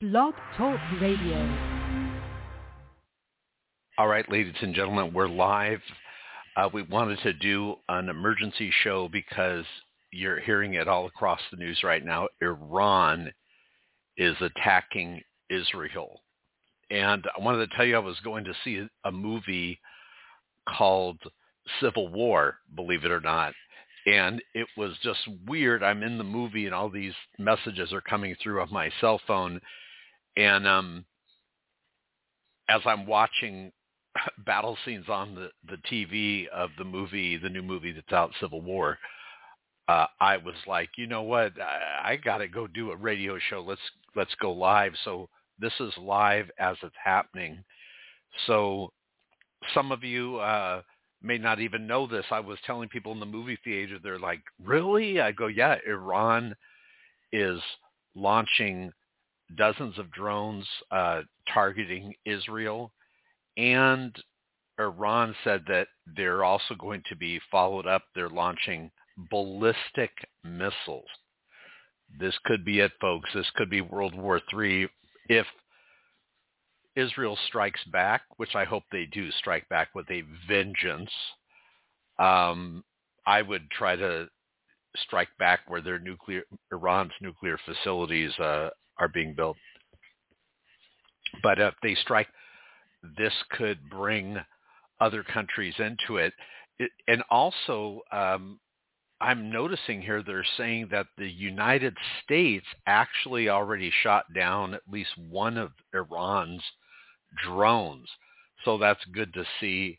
Blog Talk Radio. All right, ladies and gentlemen, we're live. We wanted to do an emergency show because you're hearing it all across the news right now. Iran is attacking Israel. And I wanted to tell you I was going to see a movie called Civil War, believe it or not. And it was just weird. I'm in the movie and all these messages are coming through on my cell phone. And as I'm watching battle scenes on the TV of the movie, the new movie that's out, Civil War, I was like, you know what? I got to go do a radio show. Let's go live. So this is live as it's happening. So some of you may not even know this. I was telling people in the movie theater, they're like, really? I go, yeah, Iran is launching dozens of drones targeting Israel. And Iran said that they're also going to be followed up. They're launching ballistic missiles. This could be it, folks. This could be World War III if Israel strikes back, which I hope they do strike back with a vengeance. I would try to strike back where Iran's nuclear facilities are being built. But if they strike, this could bring other countries into it. And also, I'm noticing here they're saying that the United States actually already shot down at least one of Iran's drones. So that's good to see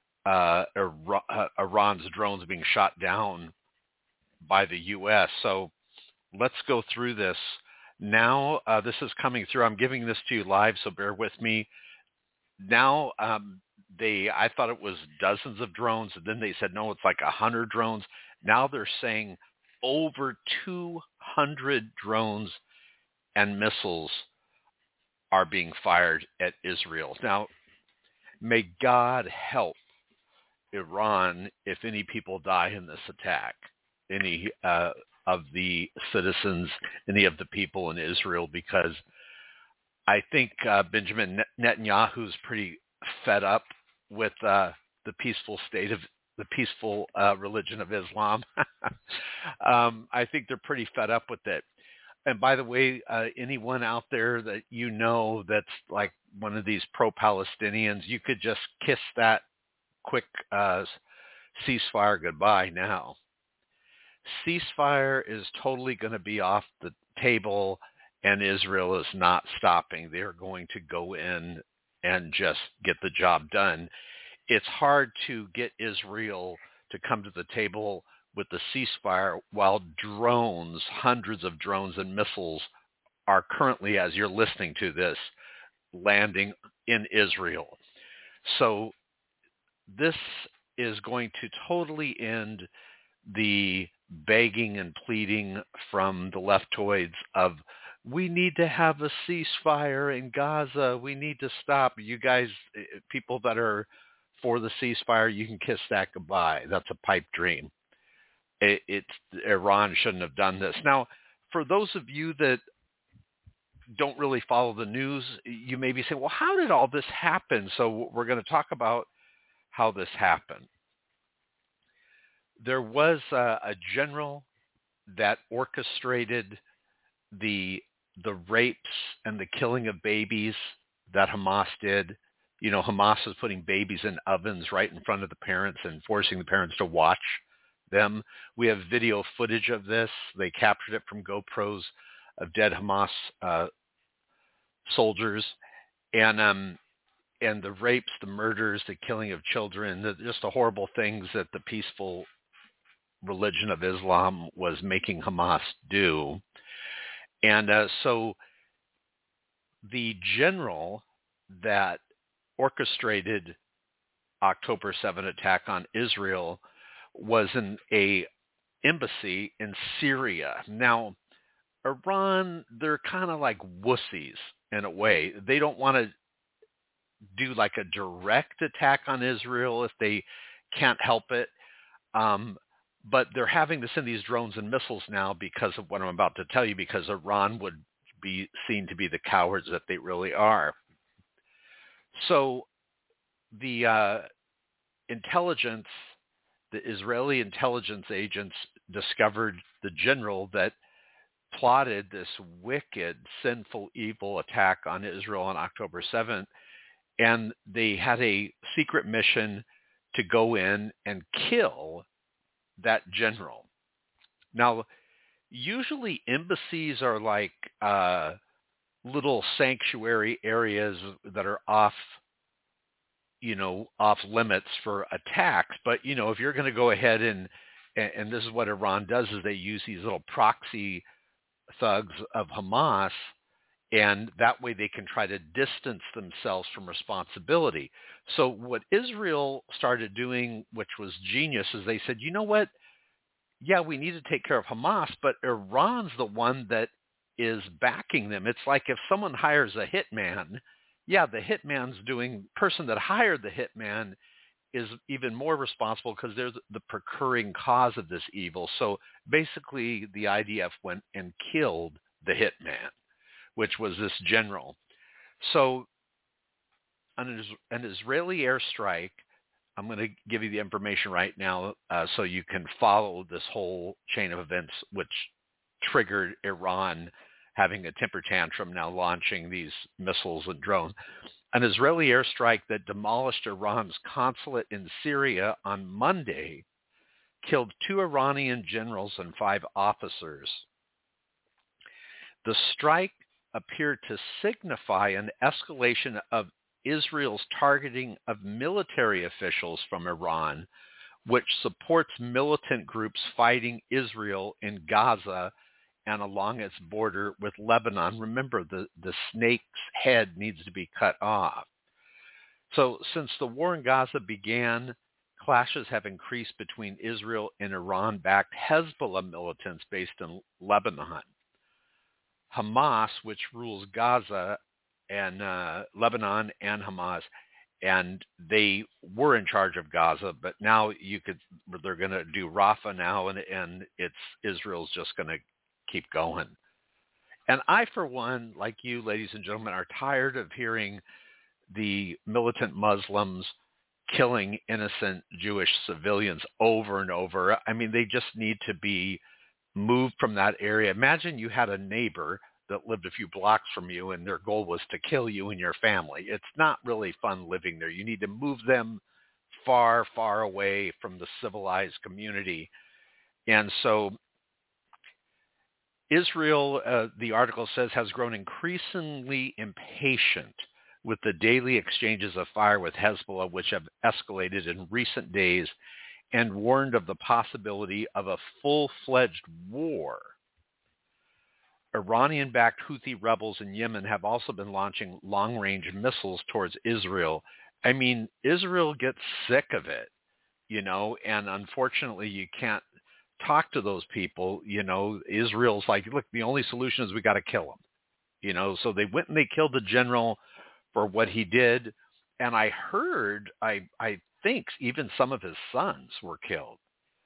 Iran's drones being shot down by the U.S. So let's go through this. Now, this is coming through. I'm giving this to you live, so bear with me. Now, I thought it was dozens of drones, and then they said, no, it's like 100 drones. Now they're saying over 200 drones and missiles are being fired at Israel. Now, may God help Iran if any people die in this attack, any of the citizens, any of the people in Israel, because I think Benjamin Netanyahu's pretty fed up with the peaceful religion of Islam. I think they're pretty fed up with it. And by the way, anyone out there that you know that's like one of these pro-Palestinians, you could just kiss that quick ceasefire goodbye now. Ceasefire is totally going to be off the table, and Israel is not stopping. They're going to go in and just get the job done. It's hard to get Israel to come to the table with the ceasefire while drones, hundreds of drones and missiles are currently, as you're listening to this, landing in Israel. So this is going to totally end the begging and pleading from the leftoids of, we need to have a ceasefire in Gaza. We need to stop. You guys, people that are for the ceasefire, you can kiss that goodbye. That's a pipe dream. Iran shouldn't have done this. Now, for those of you that don't really follow the news, you may be saying, well, how did all this happen? So we're going to talk about how this happened. There was a general that orchestrated the rapes and the killing of babies that Hamas did. You know, Hamas was putting babies in ovens right in front of the parents and forcing the parents to watch them. We have video footage of this. They captured it from GoPros of dead Hamas soldiers, and the rapes, the murders, the killing of children, just the horrible things that the peaceful religion of Islam was making Hamas do. And so the general that orchestrated October 7 attack on Israel was in a embassy in Syria. Now, Iran, they're kind of like wussies in a way. They don't want to do like a direct attack on Israel if they can't help it. But they're having to send these drones and missiles now because of what I'm about to tell you, because Iran would be seen to be the cowards that they really are. So the intelligence, the Israeli intelligence agents discovered the general that plotted this wicked, sinful, evil attack on Israel on October 7th, and they had a secret mission to go in and kill that general. Now, usually embassies are like little sanctuary areas that are off limits for attacks. But, if you're going to go ahead and this is what Iran does, is they use these little proxy thugs of Hamas, and that way they can try to distance themselves from responsibility. So what Israel started doing, which was genius, is they said, you know what? Yeah, we need to take care of Hamas, but Iran's the one that is backing them. It's like if someone hires a hitman, yeah, the person that hired the hitman is even more responsible because they're the procuring cause of this evil. So basically the IDF went and killed the hitman, which was this general. So an Israeli airstrike, I'm going to give you the information right now so you can follow this whole chain of events, which triggered Iran having a temper tantrum, now launching these missiles and drones. An Israeli airstrike that demolished Iran's consulate in Syria on Monday killed 2 Iranian generals and 5 officers. The strike appeared to signify an escalation of Israel's targeting of military officials from Iran, which supports militant groups fighting Israel in Gaza and along its border with Lebanon. Remember, the snake's head needs to be cut off. So since the war in Gaza began, clashes have increased between Israel and Iran-backed Hezbollah militants based in Lebanon. Hamas, which rules Gaza and Lebanon and Hamas, and they were in charge of Gaza, but now they're going to do Rafah now, and Israel's just going to keep going. And I, for one, like you, ladies and gentlemen, are tired of hearing the militant Muslims killing innocent Jewish civilians over and over. I mean, they just need to be moved from that area. Imagine you had a neighbor that lived a few blocks from you and their goal was to kill you and your family. It's not really fun living there. You need to move them far, far away from the civilized community. And so Israel, the article says, has grown increasingly impatient with the daily exchanges of fire with Hezbollah, which have escalated in recent days, and warned of the possibility of a full-fledged war. Iranian-backed Houthi rebels in Yemen have also been launching long-range missiles towards Israel. I mean, Israel gets sick of it, and unfortunately you can't talk to those people. Israel's like, look, the only solution is we got to kill them. So they went and they killed the general for what he did. And I heard, I think even some of his sons were killed.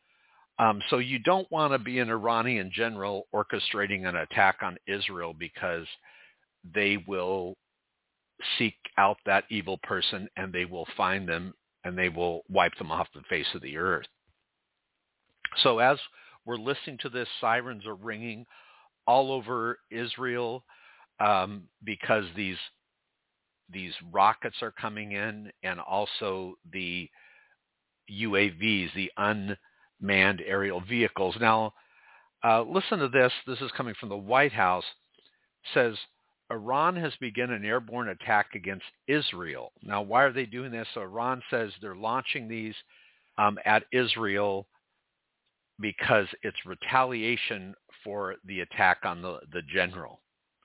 So you don't want to be an Iranian general orchestrating an attack on Israel, because they will seek out that evil person and they will find them and they will wipe them off the face of the earth. So as we're listening to this, sirens are ringing all over Israel because these rockets are coming in, and also the UAVs, the unmanned aerial vehicles. Now, listen to this. This is coming from the White House. It says, Iran has begun an airborne attack against Israel. Now, why are they doing this? So Iran says they're launching these at Israel because it's retaliation for the attack on the general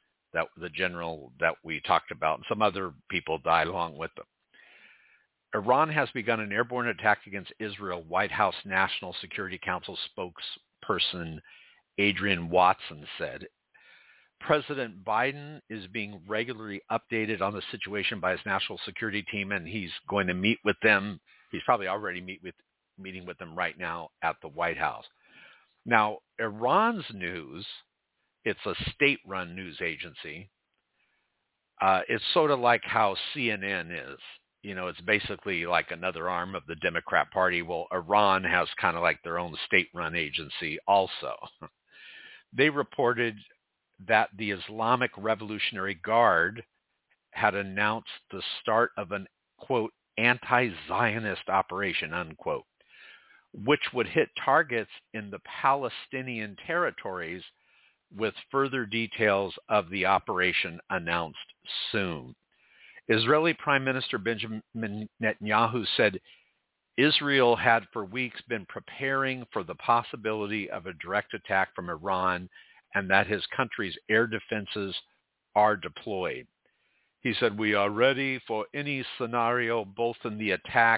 that we talked about, and some other people died along with them. Iran has begun an airborne attack against Israel, White House National Security Council spokesperson Adrian Watson said. President Biden is being regularly updated on the situation by his national security team, and he's going to meet with them. He's probably already meeting with them right now at the White House. Now, Iran's news it's a state-run news agency. It's sort of like how CNN is. It's basically like another arm of the Democrat Party. Well, Iran has kind of like their own state-run agency also. They reported that the Islamic Revolutionary Guard had announced the start of an, quote, anti-Zionist operation, unquote, which would hit targets in the Palestinian territories, with further details of the operation announced soon. Israeli Prime Minister Benjamin Netanyahu said Israel had for weeks been preparing for the possibility of a direct attack from Iran and that his country's air defenses are deployed. He said, "We are ready for any scenario, both in the attack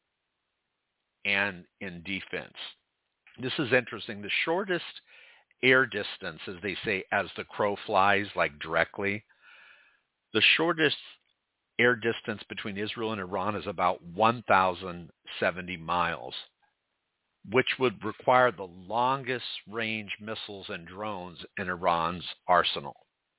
and in defense." This is interesting. The shortest air distance, as they say, as the crow flies, like directly, the shortest air distance between Israel and Iran is about 1,070 miles, which would require the longest range missiles and drones in Iran's arsenal.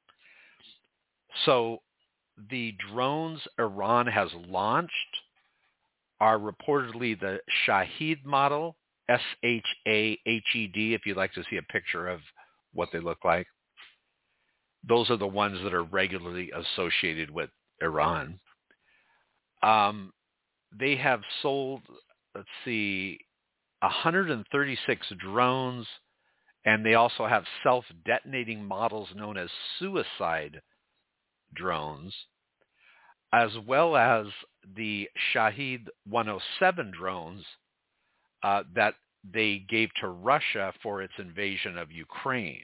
So the drones Iran has launched are reportedly the Shahed model, Shahed, if you'd like to see a picture of what they look like. Those are the ones that are regularly associated with Iran. They have sold, 136 drones, and they also have self-detonating models known as suicide drones, as well as the Shahed 107 drones that they gave to Russia for its invasion of Ukraine.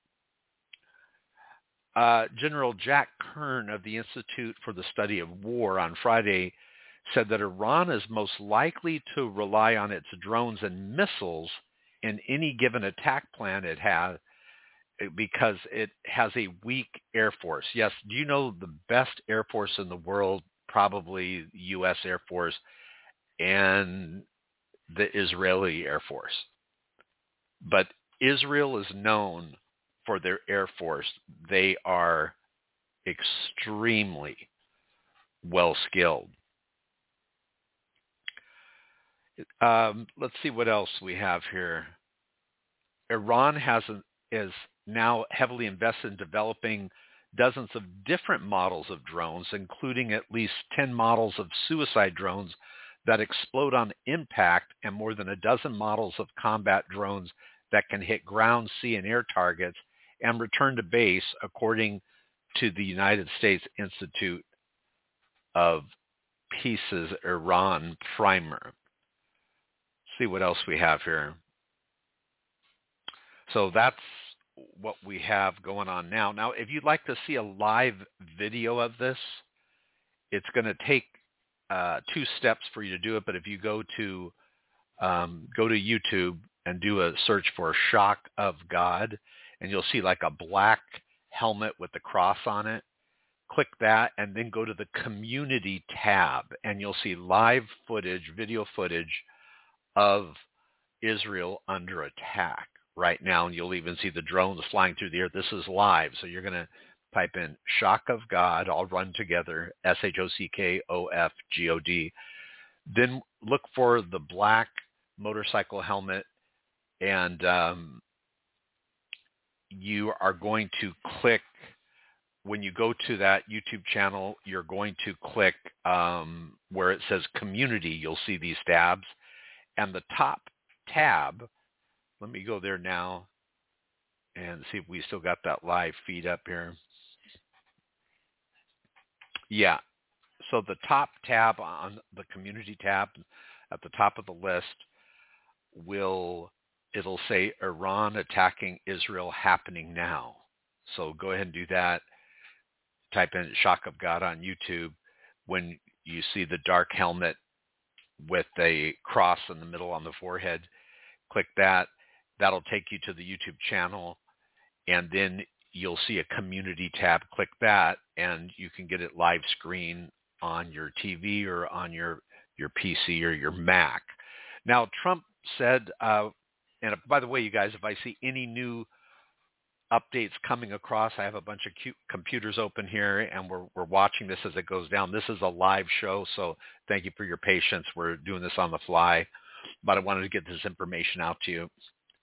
General Jack Kern of the Institute for the Study of War on Friday said that Iran is most likely to rely on its drones and missiles in any given attack plan it has because it has a weak air force. Yes, do you know the best air force in the world? Probably U.S. Air Force and the Israeli Air Force. But Israel is known for their Air Force. They are extremely well-skilled. Let's see what else we have here. Iran is now heavily invested in developing dozens of different models of drones, including at least 10 models of suicide drones that explode on impact and more than a dozen models of combat drones that can hit ground, sea, and air targets and return to base, according to the United States Institute of Peace's Iran primer. Let's see what else we have here. So that's what we have going on now. Now, if you'd like to see a live video of this, it's going to take 2 steps for you to do it. But if you go to YouTube and do a search for Shock of God, and you'll see like a black helmet with the cross on it. Click that and then go to the community tab, and you'll see live footage, video footage of Israel under attack right now. And you'll even see the drones flying through the air. This is live. So you're going to type in Shock of God, all run together, SHOCKOFGOD. Then look for the black motorcycle helmet, and you are going to click, when you go to that YouTube channel, you're going to click where it says community. You'll see these tabs. And the top tab, let me go there now and see if we still got that live feed up here. Yeah. So the top tab on the community tab at the top of the list it'll say Iran attacking Israel happening now. So go ahead and do that. Type in Shock of God on YouTube. When you see the dark helmet with a cross in the middle on the forehead, click that. That'll take you to the YouTube channel, and then you'll see a community tab. Click that, and you can get it live screen on your TV or on your PC or your Mac. Now, Trump said, and by the way, you guys, if I see any new updates coming across. I have a bunch of computers open here, and we're watching this as it goes down. This is a live show, so thank you for your patience. We're doing this on the fly, but I wanted to get this information out to you.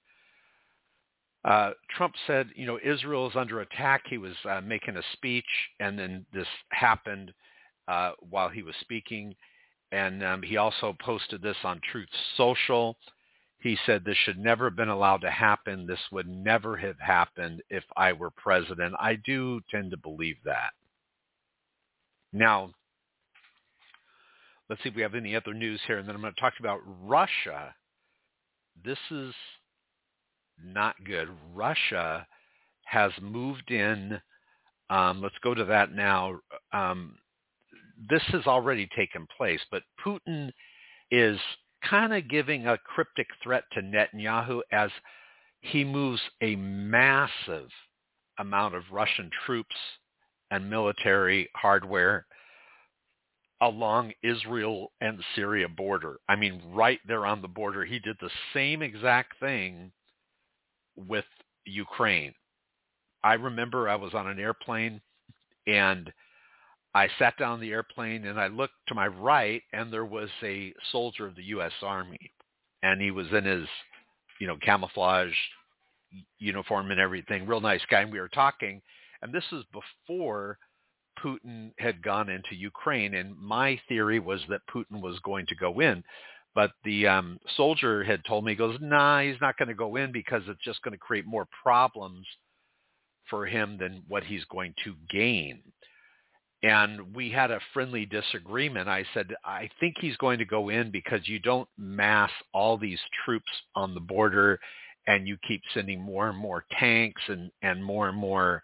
Trump said, Israel is under attack. He was making a speech, and then this happened while he was speaking. And he also posted this on Truth Social. He said, this should never have been allowed to happen. This would never have happened if I were president. I do tend to believe that. Now, let's see if we have any other news here. And then I'm going to talk about Russia. This is not good. Russia has moved in. Let's go to that now. This has already taken place, but Putin is kind of giving a cryptic threat to Netanyahu as he moves a massive amount of Russian troops and military hardware along Israel and Syria border. I mean, right there on the border. He did the same exact thing with Ukraine. I remember I was on an airplane, and I sat down in the airplane, and I looked to my right, and there was a soldier of the U.S. Army, and he was in his, camouflage uniform and everything. Real nice guy, and we were talking, and this is before Putin had gone into Ukraine, and my theory was that Putin was going to go in, but the soldier had told me, he goes, nah, he's not going to go in because it's just going to create more problems for him than what he's going to gain. And we had a friendly disagreement. I said, I think he's going to go in because you don't mass all these troops on the border, and you keep sending more and more tanks and more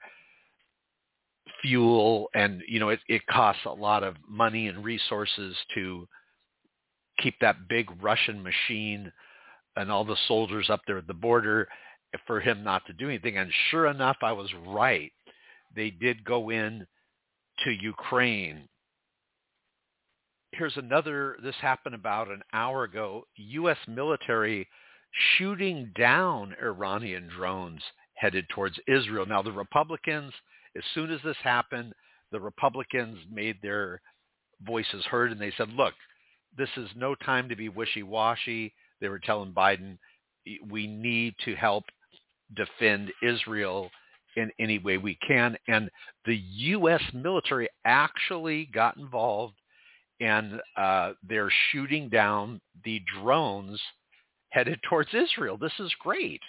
fuel. And, it costs a lot of money and resources to keep that big Russian machine and all the soldiers up there at the border for him not to do anything. And sure enough, I was right. They did go in to Ukraine. Here's another, this happened about an hour ago. U.S. military shooting down Iranian drones headed towards Israel. Now, the Republicans, as soon as this happened, the Republicans made their voices heard, and they said, look, this is no time to be wishy-washy. They were telling Biden, we need to help defend Israel in any way we can. And the U.S. military actually got involved, and they're shooting down the drones headed towards Israel. This is great.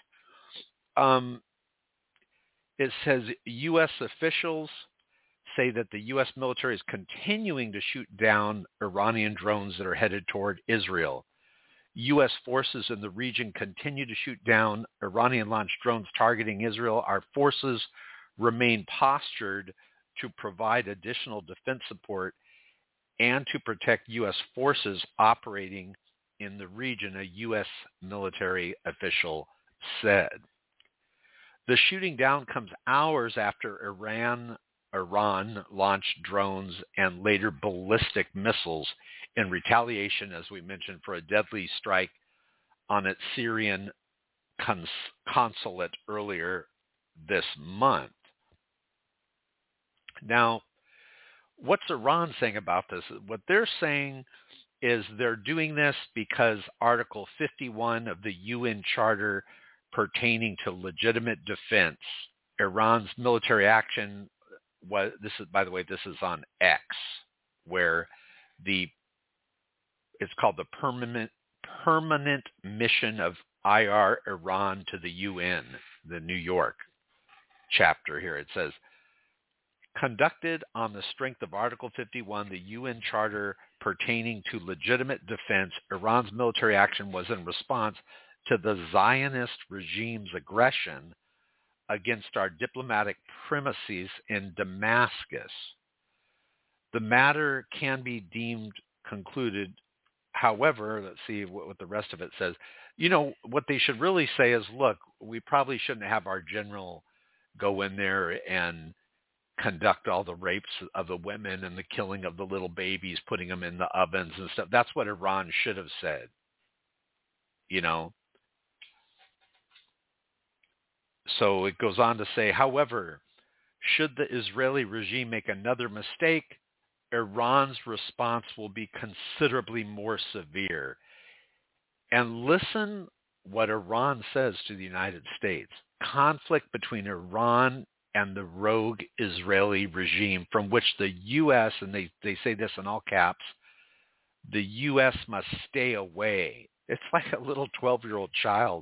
It says U.S. officials say that the U.S. military is continuing to shoot down Iranian drones that are headed toward Israel. U.S. forces in the region continue to shoot down Iranian-launched drones targeting Israel. Our forces remain postured to provide additional defense support and to protect U.S. forces operating in the region, a U.S. military official said. The shooting down comes hours after Iran launched drones and later ballistic missiles in retaliation, as we mentioned, for a deadly strike on its Syrian consulate earlier this month. Now, what's Iran saying about this? What they're saying is they're doing this because Article 51 of the UN Charter pertaining to legitimate defense, Iran's military action was, this is, by the way, this is on X, where it's called the permanent mission of IR Iran to the UN, the New York chapter here. It says, conducted on the strength of Article 51, the UN Charter pertaining to legitimate defense, Iran's military action was in response to the Zionist regime's aggression against our diplomatic premises in Damascus. The matter can be deemed concluded. However, let's see what the rest of it says. What they should really say is, look, we probably shouldn't have our general go in there and conduct all the rapes of the women and the killing of the little babies, putting them in the ovens and stuff. That's what Iran should have said. So it goes on to say, however, should the Israeli regime make another mistake, Iran's response will be considerably more severe. And listen what Iran says to the United States. Conflict between Iran and the rogue Israeli regime, from which the U.S., and they say this in all caps, the U.S. must stay away. It's like a little 12-year-old child,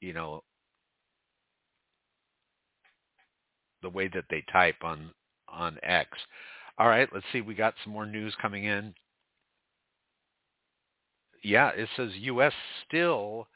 the way that they type on X. All right, let's see. We got some more news coming in. Yeah, it says U.S. still,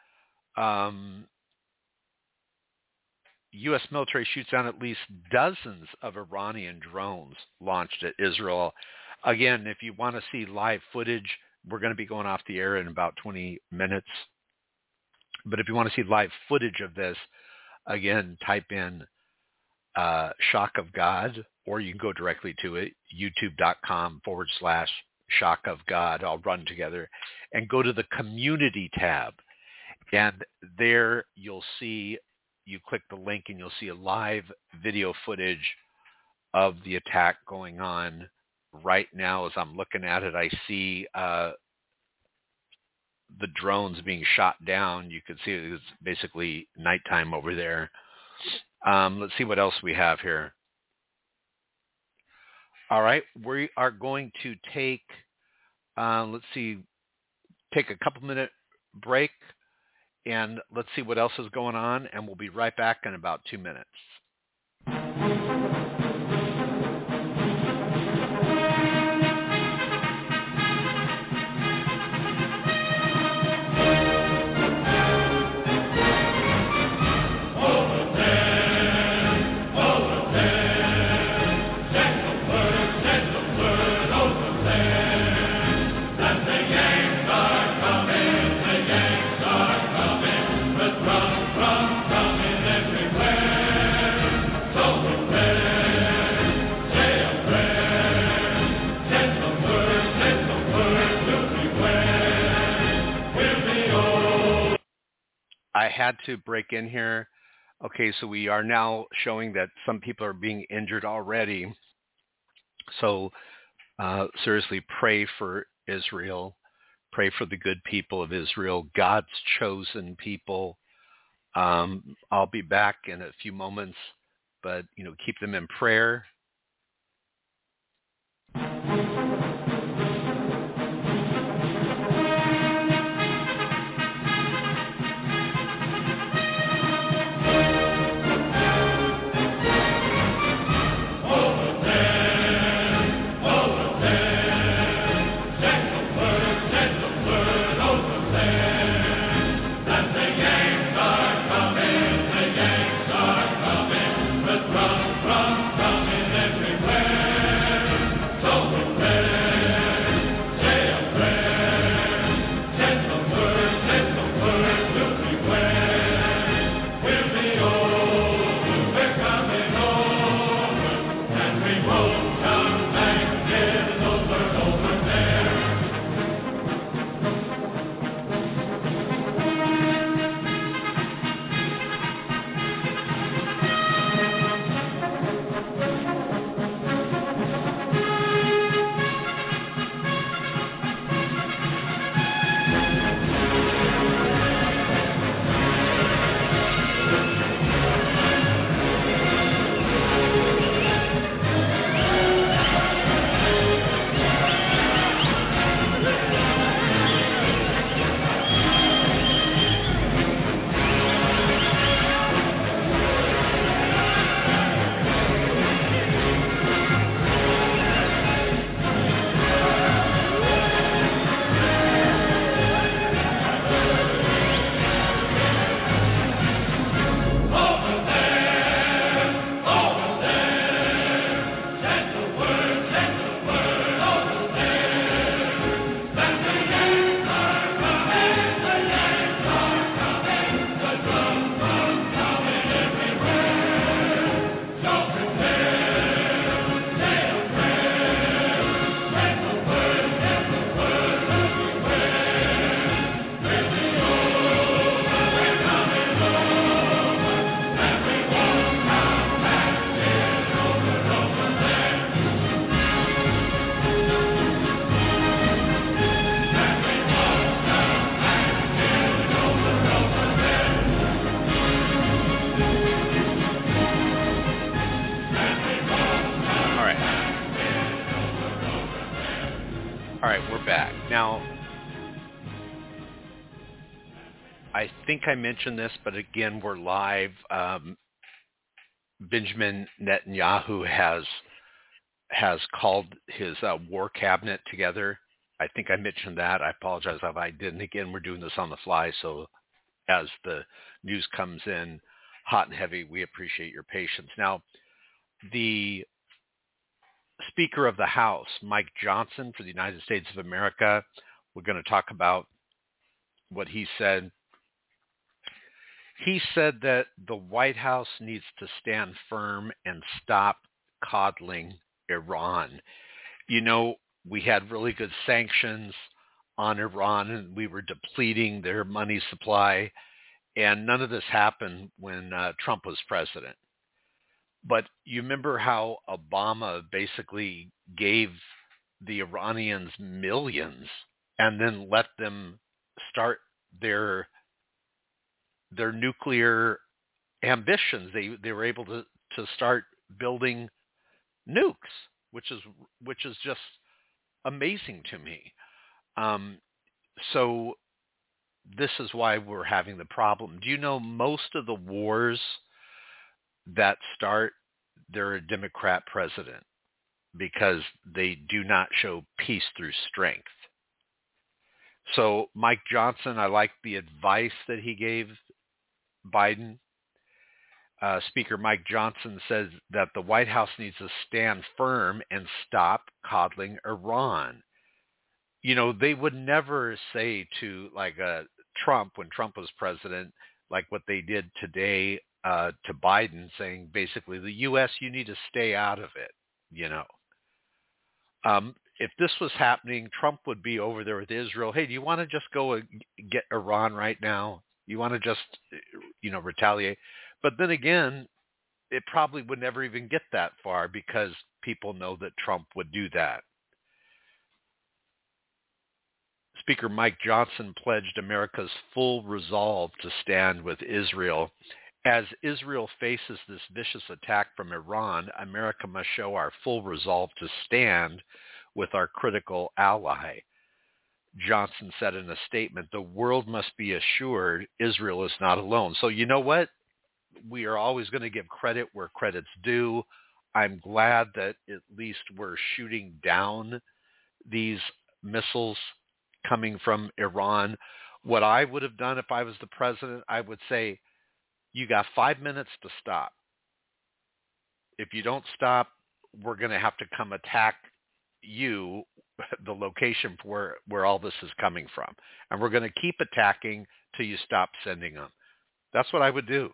U.S. military shoots down at least dozens of Iranian drones launched at Israel. Again, if you want to see live footage, we're going to be going off the air in about 20 minutes. But if you want to see live footage of this, again, type in Shock of God, or you can go directly to it, youtube.com/Shock of God, all run together, and go to the community tab. And there you'll see, you click the link and you'll see a live video footage of the attack going on right now. As I'm looking at it, I see the drones being shot down. You can see it's basically nighttime over there. Let's see what else we have here. All right, we are going to take, take a couple minute break, and let's see what else is going on, and we'll be right back in about 2 minutes. I had to break in here. Okay, so we are now showing that some people are being injured already. So seriously, pray for Israel. Pray for the good people of Israel, God's chosen people. I'll be back in a few moments, but keep them in prayer. All right, we're back. Now, I think I mentioned this, but again, we're live. Benjamin Netanyahu has called his war cabinet together. I think I mentioned that. I apologize if I didn't. Again, we're doing this on the fly, so as the news comes in hot and heavy, we appreciate your patience. Now, the Speaker of the House, Mike Johnson for the United States of America, we're going to talk about what he said. He said that the White House needs to stand firm and stop coddling Iran. You know, we had really good sanctions on Iran and we were depleting their money supply, and none of this happened when Trump was president. But you remember how Obama basically gave the Iranians millions and then let them start their nuclear ambitions. They were able to start building nukes, which is just amazing to me. So this is why we're having the problem. Do you know most of the wars that start, they're a Democrat president because they do not show peace through strength. So Mike Johnson, I like the advice that he gave Biden. Speaker Mike Johnson says that the White House needs to stand firm and stop coddling Iran. You know, they would never say to like Trump, when Trump was president, like what they did today to Biden, saying basically the U.S., you need to stay out of it. You know, if this was happening, Trump would be over there with Israel. Hey, do you want to just go and get Iran right now? You want to just, retaliate? But then again, it probably would never even get that far because people know that Trump would do that. Speaker Mike Johnson pledged America's full resolve to stand with Israel. As Israel faces this vicious attack from Iran, America must show our full resolve to stand with our critical ally. Johnson said in a statement, the world must be assured Israel is not alone. So you know what? We are always going to give credit where credit's due. I'm glad that at least we're shooting down these missiles coming from Iran. What I would have done if I was the president, I would say, you got 5 minutes to stop. If you don't stop, we're going to have to come attack you, the location where all this is coming from. And we're going to keep attacking till you stop sending them. That's what I would do.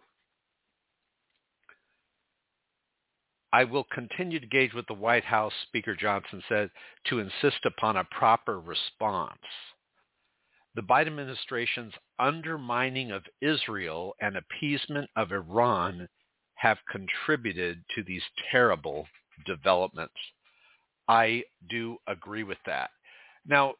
I will continue to engage with the White House, Speaker Johnson said, to insist upon a proper response. The Biden administration's undermining of Israel and appeasement of Iran have contributed to these terrible developments. I do agree with that. Now,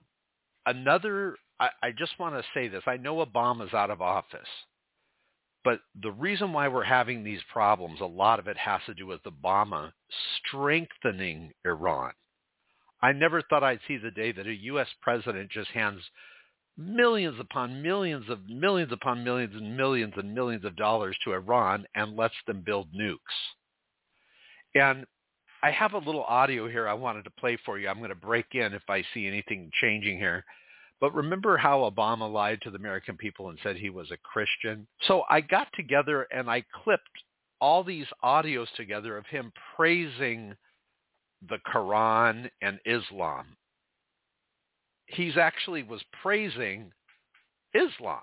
I just want to say this. I know Obama's out of office, but the reason why we're having these problems, a lot of it has to do with Obama strengthening Iran. I never thought I'd see the day that a U.S. president just hands millions upon millions of millions upon millions and millions of dollars to Iran and lets them build nukes. And I have a little audio here I wanted to play for you. I'm going to break in if I see anything changing here. But remember how Obama lied to the American people and said he was a Christian? So I got together and I clipped all these audios together of him praising the Quran and Islam. He's actually was praising Islam.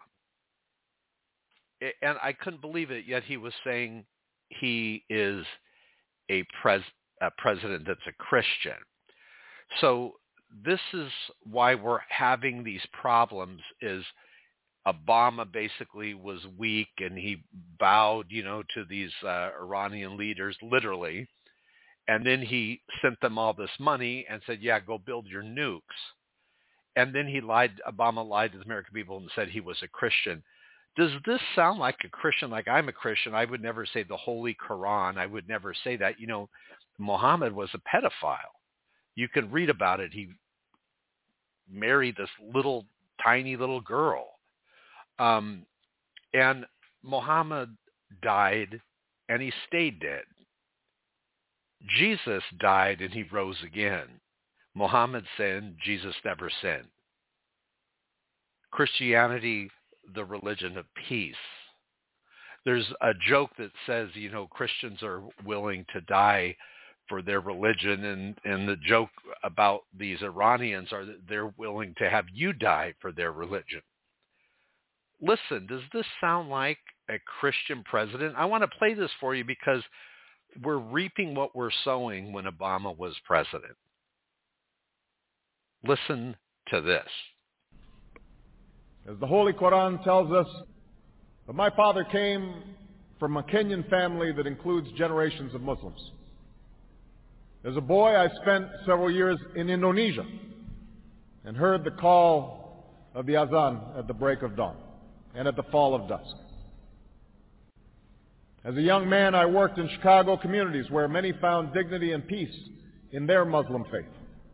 And I couldn't believe it, yet he was saying he is a president that's a Christian. So this is why we're having these problems is Obama basically was weak and he bowed, to these Iranian leaders, literally. And then he sent them all this money and said, yeah, go build your nukes. And then Obama lied to the American people and said he was a Christian. Does this sound like a Christian? Like I'm a Christian. I would never say the Holy Quran. I would never say that. Muhammad was a pedophile. You can read about it. He marry this little, tiny little girl. And Muhammad died, and he stayed dead. Jesus died, and he rose again. Muhammad sinned, Jesus never sinned. Christianity, the religion of peace. There's a joke that says, Christians are willing to die for their religion, and the joke about these Iranians are that they're willing to have you die for their religion. Listen, does this sound like a Christian president? I want to play this for you because we're reaping what we're sowing when Obama was president. Listen to this. As the Holy Quran tells us, but my father came from a Kenyan family that includes generations of Muslims. As a boy, I spent several years in Indonesia and heard the call of the azan at the break of dawn and at the fall of dusk. As a young man, I worked in Chicago communities where many found dignity and peace in their Muslim faith.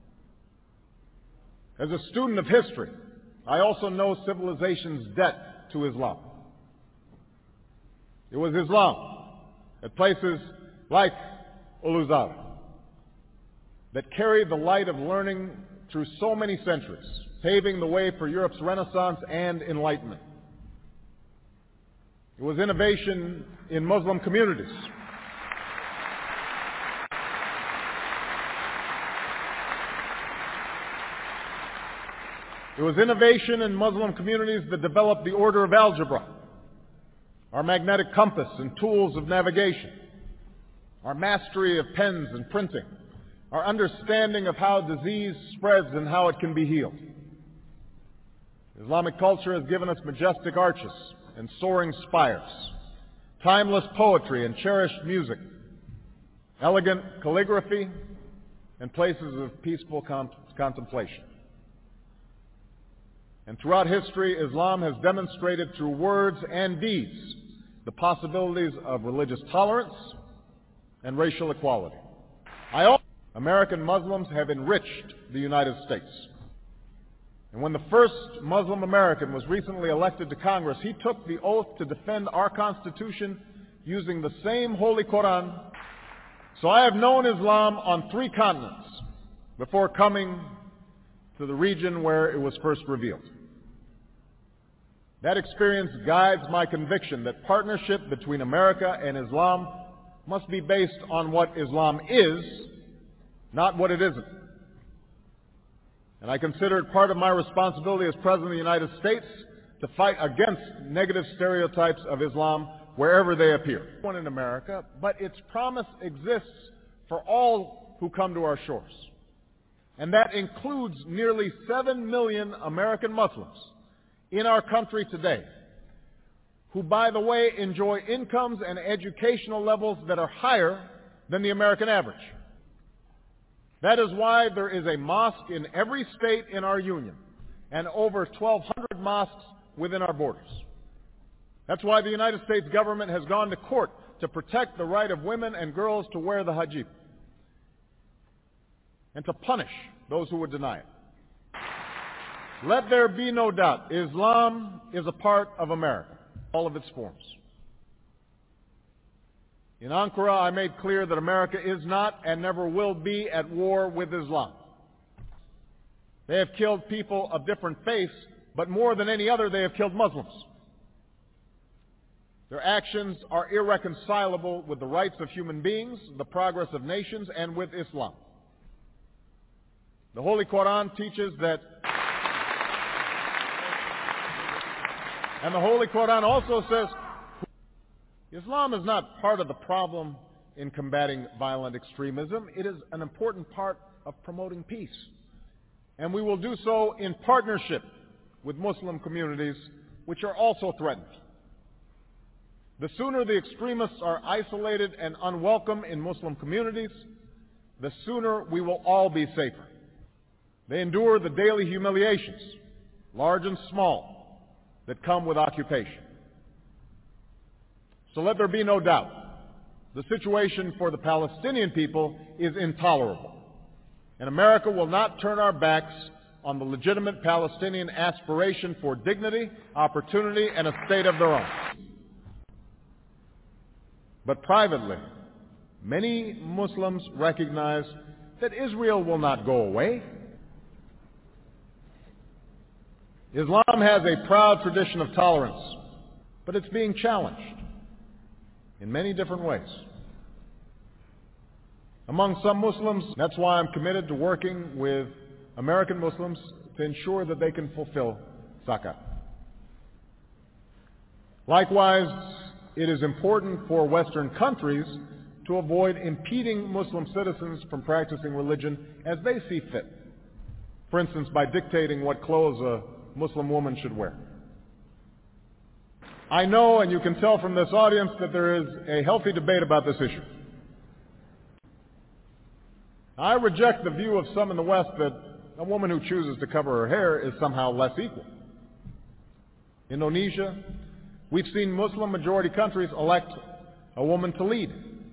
As a student of history, I also know civilization's debt to Islam. It was Islam at places like Ul-Azhar that carried the light of learning through so many centuries, paving the way for Europe's Renaissance and Enlightenment. It was innovation in Muslim communities. It was innovation in Muslim communities that developed the order of algebra, our magnetic compass and tools of navigation, our mastery of pens and printing, our understanding of how disease spreads and how it can be healed. Islamic culture has given us majestic arches and soaring spires, timeless poetry and cherished music, elegant calligraphy, and places of peaceful contemplation. And throughout history, Islam has demonstrated through words and deeds the possibilities of religious tolerance and racial equality. American Muslims have enriched the United States. And when the first Muslim American was recently elected to Congress, he took the oath to defend our Constitution using the same Holy Quran. So I have known Islam on 3 continents before coming to the region where it was first revealed. That experience guides my conviction that partnership between America and Islam must be based on what Islam is, not what it isn't. And I consider it part of my responsibility as President of the United States to fight against negative stereotypes of Islam wherever they appear. One in America, but its promise exists for all who come to our shores. And that includes nearly 7 million American Muslims in our country today, who, by the way, enjoy incomes and educational levels that are higher than the American average. That is why there is a mosque in every state in our union and over 1,200 mosques within our borders. That's why the United States government has gone to court to protect the right of women and girls to wear the hijab and to punish those who would deny it. Let there be no doubt, Islam is a part of America, all of its forms. In Ankara, I made clear that America is not and never will be at war with Islam. They have killed people of different faiths, but more than any other, they have killed Muslims. Their actions are irreconcilable with the rights of human beings, the progress of nations, and with Islam. The Holy Quran teaches that, and the Holy Quran also says, Islam is not part of the problem in combating violent extremism. It is an important part of promoting peace. And we will do so in partnership with Muslim communities which are also threatened. The sooner the extremists are isolated and unwelcome in Muslim communities, the sooner we will all be safer. They endure the daily humiliations, large and small, that come with occupation. So let there be no doubt, the situation for the Palestinian people is intolerable. And America will not turn our backs on the legitimate Palestinian aspiration for dignity, opportunity, and a state of their own. But privately, many Muslims recognize that Israel will not go away. Islam has a proud tradition of tolerance, but it's being challenged in many different ways. Among some Muslims, that's why I'm committed to working with American Muslims to ensure that they can fulfill zakat. Likewise, it is important for Western countries to avoid impeding Muslim citizens from practicing religion as they see fit. For instance, by dictating what clothes a Muslim woman should wear. I know, and you can tell from this audience, that there is a healthy debate about this issue. I reject the view of some in the West that a woman who chooses to cover her hair is somehow less equal. Indonesia, we've seen Muslim majority countries elect a woman to lead.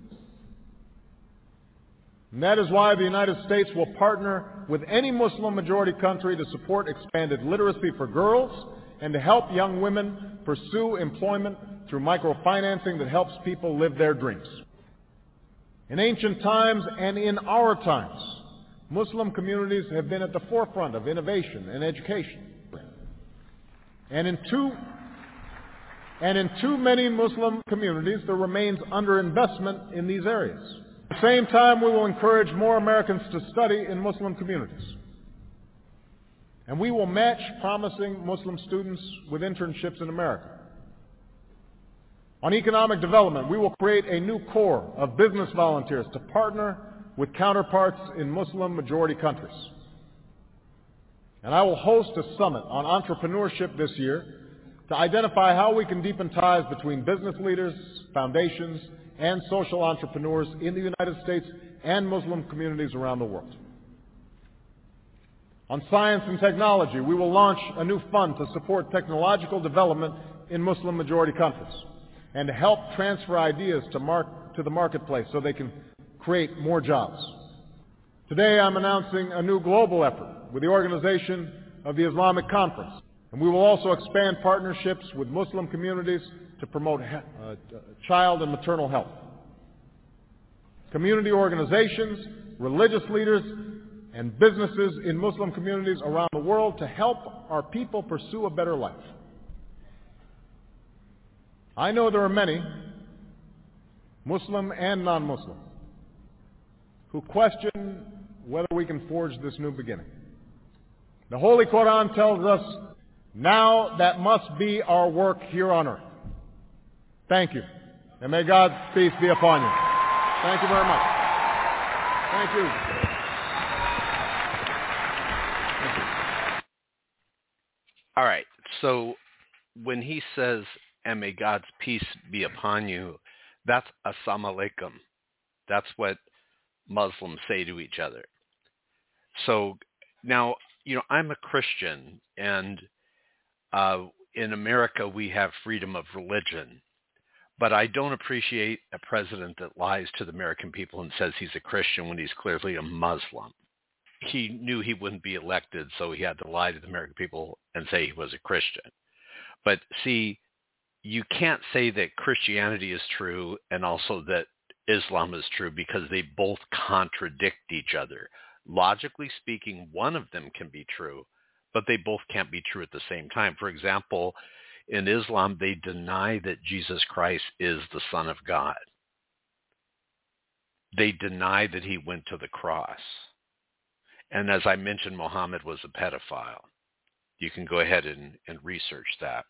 And that is why the United States will partner with any Muslim majority country to support expanded literacy for girls and to help young women pursue employment through microfinancing that helps people live their dreams. In ancient times and in our times, Muslim communities have been at the forefront of innovation and education. And in too many Muslim communities, there remains underinvestment in these areas. At the same time, we will encourage more Americans to study in Muslim communities. And we will match promising Muslim students with internships in America. On economic development, we will create a new corps of business volunteers to partner with counterparts in Muslim majority countries. And I will host a summit on entrepreneurship this year to identify how we can deepen ties between business leaders, foundations, and social entrepreneurs in the United States and Muslim communities around the world. On science and technology, we will launch a new fund to support technological development in Muslim majority countries and to help transfer ideas to the marketplace so they can create more jobs. Today I'm announcing a new global effort with the organization of the Islamic Conference, and we will also expand partnerships with Muslim communities to promote child and maternal health. Community organizations, religious leaders, and businesses in Muslim communities around the world to help our people pursue a better life. I know there are many, Muslim and non-Muslim, who question whether we can forge this new beginning. The Holy Quran tells us, now that must be our work here on earth. Thank you, and may God's peace be upon you. Thank you very much. Thank you. All right, so when he says, and may God's peace be upon you, that's assalamu alaikum. That's what Muslims say to each other. So now, I'm a Christian, and in America we have freedom of religion, but I don't appreciate a president that lies to the American people and says he's a Christian when he's clearly a Muslim. He knew he wouldn't be elected, so he had to lie to the American people and say he was a Christian. But see, you can't say that Christianity is true and also that Islam is true, because they both contradict each other. Logically speaking, one of them can be true, but they both can't be true at the same time. For example, in Islam, they deny that Jesus Christ is the Son of God. They deny that he went to the cross. And as I mentioned, Muhammad was a pedophile. You can go ahead and research that.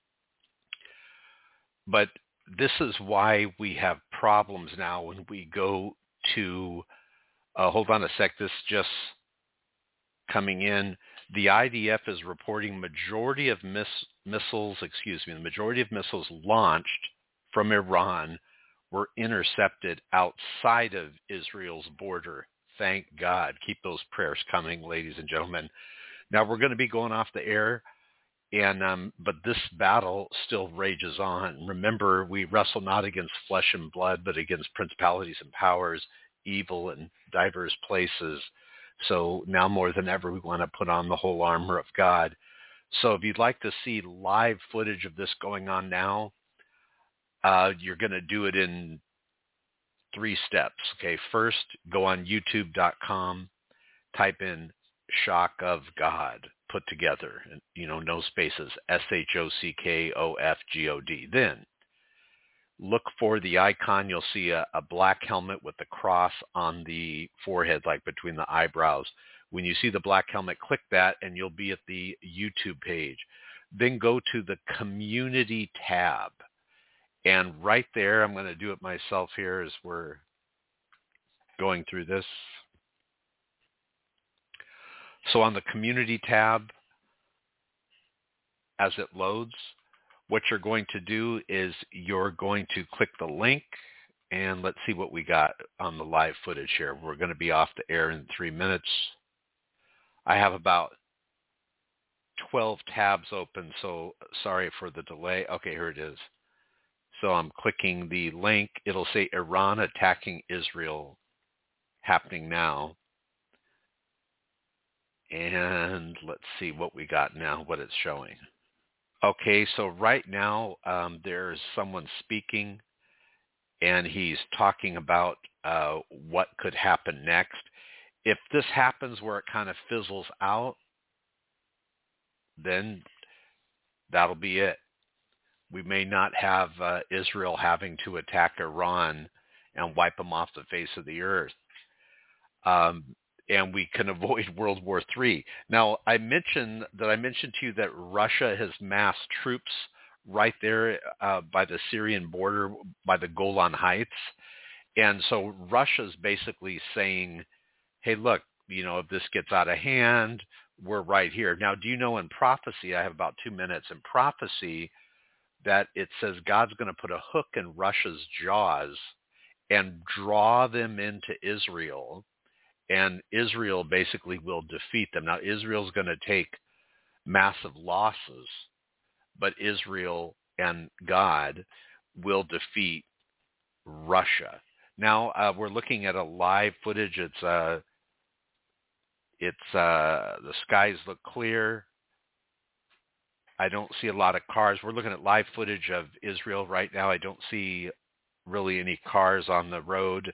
But this is why we have problems now when we go to, hold on a sec, this just coming in. The IDF is reporting the majority of missiles launched from Iran were intercepted outside of Israel's border. Thank God. Keep those prayers coming, ladies and gentlemen. Now we're going to be going off the air, and but this battle still rages on. Remember, we wrestle not against flesh and blood, but against principalities and powers, evil in diverse places. So now more than ever, we want to put on the whole armor of God. So if you'd like to see live footage of this going on now, you're going to do it in 3 steps. Okay, first, go on youtube.com, type in Shock of God, put together, no spaces, SHOCKOFGOD. Then look for the icon. You'll see a black helmet with the cross on the forehead, like between the eyebrows. When you see the black helmet, click that and you'll be at the YouTube page. Then go to the community tab. And right there, I'm going to do it myself here as we're going through this. So on the community tab, as it loads, what you're going to do is you're going to click the link, and let's see what we got on the live footage here. We're going to be off the air in 3 minutes. I have about 12 tabs open, so sorry for the delay. Okay, here it is. So I'm clicking the link. It'll say Iran attacking Israel happening now. And let's see what we got now, what it's showing. Okay, so right now there's someone speaking, and he's talking about what could happen next. If this happens where it kind of fizzles out, then that'll be it. We may not have Israel having to attack Iran and wipe them off the face of the earth. And we can avoid World War III. Now, I mentioned to you that Russia has massed troops right there by the Syrian border, by the Golan Heights. And so Russia's basically saying, hey, look, if this gets out of hand, we're right here. Now, do you know in prophecy, I have about 2 minutes, in prophecy that it says God's going to put a hook in Russia's jaws and draw them into Israel, and Israel basically will defeat them. Now, Israel's going to take massive losses, but Israel and God will defeat Russia. Now, we're looking at a live footage. The skies look clear. I don't see a lot of cars. We're looking at live footage of Israel right now. I don't see really any cars on the road.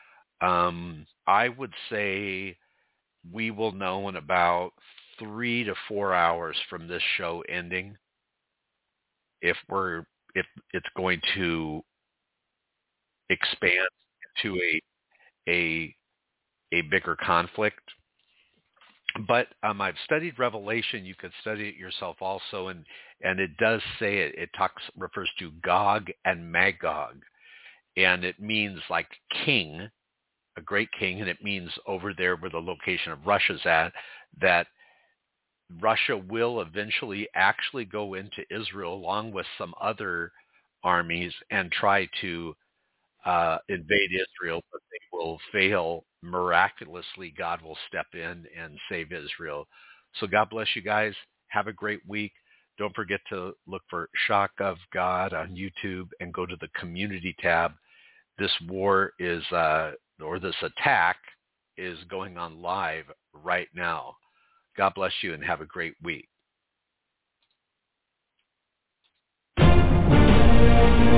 I would say we will know in about 3 to 4 hours from this show ending if it's going to expand to a bigger conflict. But I've studied Revelation. You could study it yourself also, and it does say it refers to Gog and Magog, and it means like king, a great king, and it means over there where the location of Russia's at, that Russia will eventually actually go into Israel along with some other armies and try to invade Israel, but they will fail miraculously. God will step in and save Israel. So God bless you guys. Have a great week. Don't forget to look for Shock of God on YouTube and go to the community tab. This war is, or this attack is going on live right now. God bless you and have a great week.